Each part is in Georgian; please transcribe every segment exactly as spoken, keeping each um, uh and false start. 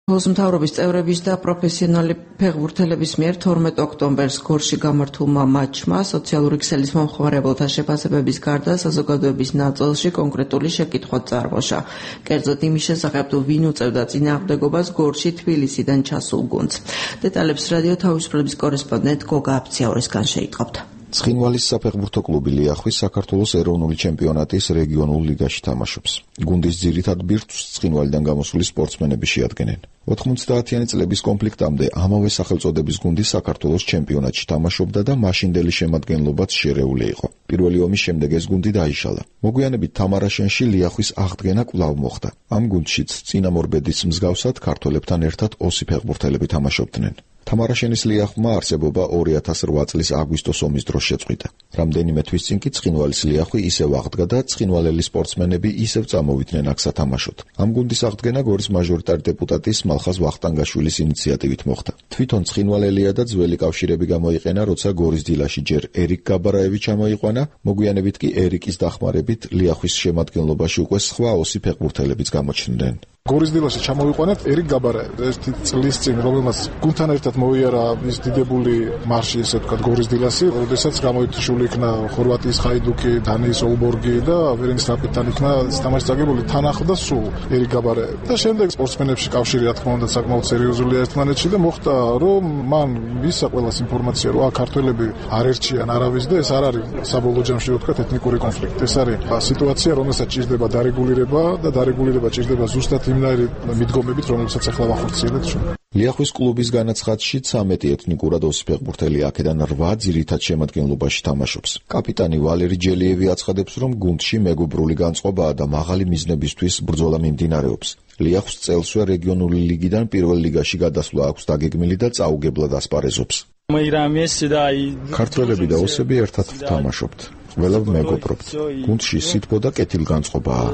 მთავრობის წევრების და პროფესიონალი ფეხბურთელების მიერ თორმეტ ოქტომბერს გორში გამართულმა მატჩმა სოციალური ქსელის მომხმარებელთა შეფასებების გარდა საზოგადოების ნაწილში კონკრეტული შეკითხვა წარმოშა. კერძოდ იმის შესახებ, თუ ვინ უწევდა წინააღმდეგობას გორში თბილისიდან ჩასულ გუნდს. დეტალებს რადიო თავისუფლების კორესპონდენტ გოგა აფციაურისგან შეიტყობთ. ცხინვალის საფეხბურთო კლუბი ლიახვი საქართველოს ეროვნული ჩემპიონატის რეგიონულ ლიგაში თამაშობს. გუნდის ძირითად ბირთვს ცხინვალიდან გამოსული სპორტსმენები შეადგენენ. ოთხმოცდაათიანი წლების კონფლიქტამდე ამავე სახელწოდების გუნდი საქართველოს ჩემპიონატში თამაშობდა და მაშინდელი შემადგენლობაც შერეული იყო. პირველი ომის შემდეგ ეს გუნდი დაიშალა. მოგვიანებით თამარაშენში ლიახვის აღდგენა კვლავ მოხდა. ამ გუნდშიც წინამორბედის მსგავსად ქართველებთან ერთად ოსი ფეხბურთელები თამაშობდნენ. თამარაშენის ლიახვმა არსებობა ორი ათას რვა წლის აგვისტოს ომის დროს შეწყვიტა. რამდენიმე თვის წინ კი ცხინვალის ლიახვი ისევ აღდგა და ცხინვალელი სპორტსმენები ისევ წამოვიდნენ აქ სათამაშოდ. ამ გუნდის აღდგენა გორის მაჟორიტარი დეპუტატის მალხაზ ვახტანგაშვილის ინიციატივით მოხდა. თვითონ ცხინვალელია და ძველი კავშირები გამოიყენა, როცა გორის დილაში ჯერ ერიკ გაბარაევი ჩამოიყვანა, მოგვიანებით კი ერიკის დახმარებით ლიახვის შემადგენლობაში უკვე სხვა ოსი ფეხბურთელებიც გამოჩნდნენ. გორის დილაში ჩამოვიყვანეთ ერიკ გაბარაევი, ერთი წლის წინ, რომელმაც გუნდთან ერთად მოიარა ის დიდებული მარში, ესე ვთქვათ, გორის დილასი, როდესაც გამოითიშული იქნა ხორვატიის ხაიდუკი, დანიის ოლბორგი და ვერენის რაპიდთან იქნა თამაში წაგებული, თან ახლდა სულ ერიკ გაბარაევი. და შემდეგ სპორტსმენებში კავშირი, რა თქმა უნდა, საკმაოდ სერიოზულია ერთმანეთში და მოხდა, რომ მან მისცა ყველას ინფორმაცია, რომ ქართველები არ ერჩიან არავის და ეს არ არის საბოლოო ჯამში, რა ვთქვათ, ეთნიკური კონფლიქტი. ეს არის სიტუაცია, რომელსაც ჭირდება დარეგულირება და დარეგულირება ჭირდება ზუსტად იმნაირი მიდგომებით, რომელსაც ახლა ვახორციელებთ ჩვენ. ლიახვის კლუბის განაცხადში ცამეტი ეთნიკურად ოსი ფეხბურთელი აქედან რვა ძირითად შემადგენლობაში თამაშობს. კაპიტანი ვალერი ჯელიევი აცხადებს, რომ გუნდში მეგობრული განწყობაა და მაღალი მიზნებისთვის ბრძოლა მიმდინარეობს. ლიახვის წელსვე რეგიონული ლიგიდან პირველ ლიგაში გადასვლა აქვს დაგეგმილი და წაუგებლად ასპარეზობს. ქართველები და ოსები ერთად ვთამაშობთ. ყველა მეგობრობთ. გუნდში სითბო და კეთილგანწყობაა.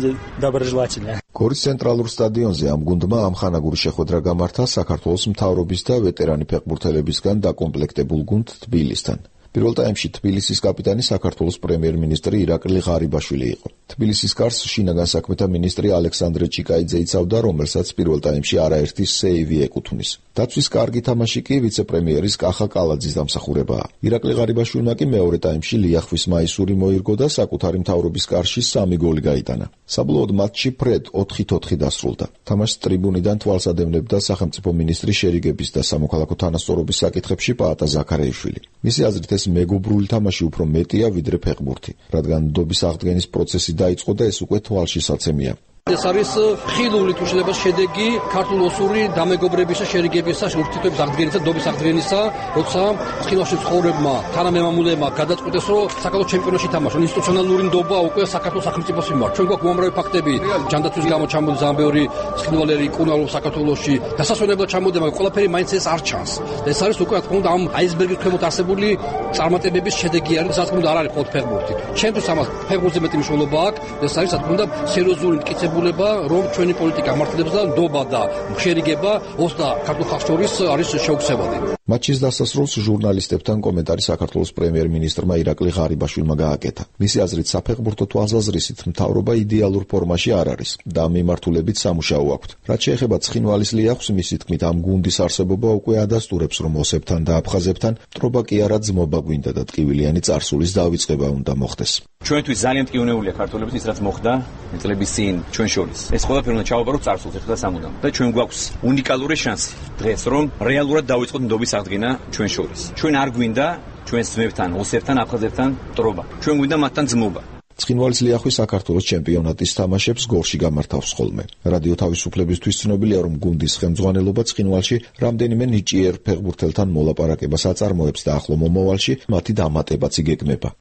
გორის ცენტრალურ სტადიონზე ამ გუნდმა ამხანაგური შეხვედრა გამართა საქართველოს მთავრობის და ვეტერანი ფეხბურთელებისგან დაკომპლექტებულ გუნდ თბილისთან. პირველ ტაიმში თბილისის კაპიტანი საქართველოს პრემიერ-მინისტრი ირაკლი ღარიბაშვილი იყო. თბილისის კარს შინაგან საქმეთა მინისტრი ალექსანდრე ჭიკაიძე იცავდა, რომელსაც პირველ ტაიმში არაერთი სეივი ეკუთვნის. დაცვის კარგი თამაში კი ვიცე-პრემიერის კახა კალაძის დამსახურებაა. ირაკლი ღარიბაშვილმა კი მეორე ტაიმში ლიახვის მაისური მოირგო და საკუთარი მთავრობის კარში სამი გოლი გაიტანა. საბოლოოდ მატჩი ფრედ ოთხით ოთხი დასრულდა. თამაშს ტრიბუნიდან თვალს ადევნებდა სახელმწიფო მინისტრი შერიგების და სამოქალაქო თანასწორობის საკითხებში პაატა ზაქარეიშვილი. მისი აზრით ეს მეგობრული თამაში უფრო მეტია ვიდრე ფეხბურთი, რადგან ნდობის აღდგენის პროცესი დაიწყო და ეს უკვე თვალშისაცემია. ეს არის ხილული თუ შეიძლება შედეგი ქართულ-ოსური დამეგობრებისა, შერიგებისა, ურთიერთობების აღდგენისა, ნდობის აღდგენისა, როცა ცხინვალში ცხოვრებმა, თანამემამულეებმა გადაწყვიტეს, რომ საქართველოს ჩემპიონატში თამაშონ. ინსტიტუციონალური ნდობა უკვე საქართველოს სახელმწიფოს მიმართ. ჩვენ გვაქვს უამრავი ფაქტები, ჯანდაცვის გამო ჩამოდის ძალიან ბევრი ცხინვალელი კუნალო საქართველოში. დასასვენებლად ჩამოდება, მაგრამ ყველაფერი მაინც ეს არ ჩანს. ეს არის უკვე, რა თქმა უნდა, ამ აისბერგის ქვემოთ არსებული წარმატებების შედეგი არის, რა თქმა უნდა, არ არის მხოლოდ ფეხბურთი. ჩემთვის ამას ფეხბურთზე მეტი მნიშვნელობა აქვს. ეს არის, რა თქმა უნდა, სერიოზული მტკიცება რომ ჩვენი პოლიტიკა მართლებს და ნდობა და შერიგება ოს და ქართულ ხალხს შორის არის შეუქცევადი. მატჩის დასასრულს ჟურნალისტებთან კომენტარი საქართველოს პრემიერ-მინისტრმა ირაკლი ღარიბაშვილმა გააკეთა. მისი აზრით, საფეხბურთო თვალსაზრისით მთავრობა იდეალურ ფორმაში არ არის და ამ მიმართულებით სამუშაო აქვთ. რაც შეეხება ცხინვალის ლიახვის, მისი თქმით, ამ გუნდის არსებობა უკვე ადასტურებს, რომ ოსებთან და აფხაზებთან ტრობა კი არა ძმობა გვინდა და ტკივილიანი წარსულის დავიწყება უნდა მოხდეს. ჩვენთვის ძალიან ტკივნეულია ქართველების ის რაც მოხდა წლების წინ ჩვენ შორის. ეს ყველაფერი უნდა ჩავაბაროთ წარსულს ერთხელ სამუდამ. და ჩვენ გვაქვს უნიკალური შანსი დღეს, რომ რეალურად დავიწყოთ ნდობის აღდგენა ჩვენ შორის. ჩვენ არ გვინდა ჩვენს ძმებთან, ოსებთან, აფხაზებთან ტრობა. ჩვენ გვინდა მათთან ძმობა. ცხინვალის ლიახვი საქართველოს ჩემპიონატის თამაშებს გორში გამართავს ხოლმე. რადიო თავისუფლებისთვის ცნობილია, რომ გუნდის ხელმძღვანელობა ცხინვალში რამდენიმე ნიჭიერ ფეხბურთელთან მოლაპარაკებას აწარმოებს და ახლო მომავალში მათი დამატებაც იგეგმება.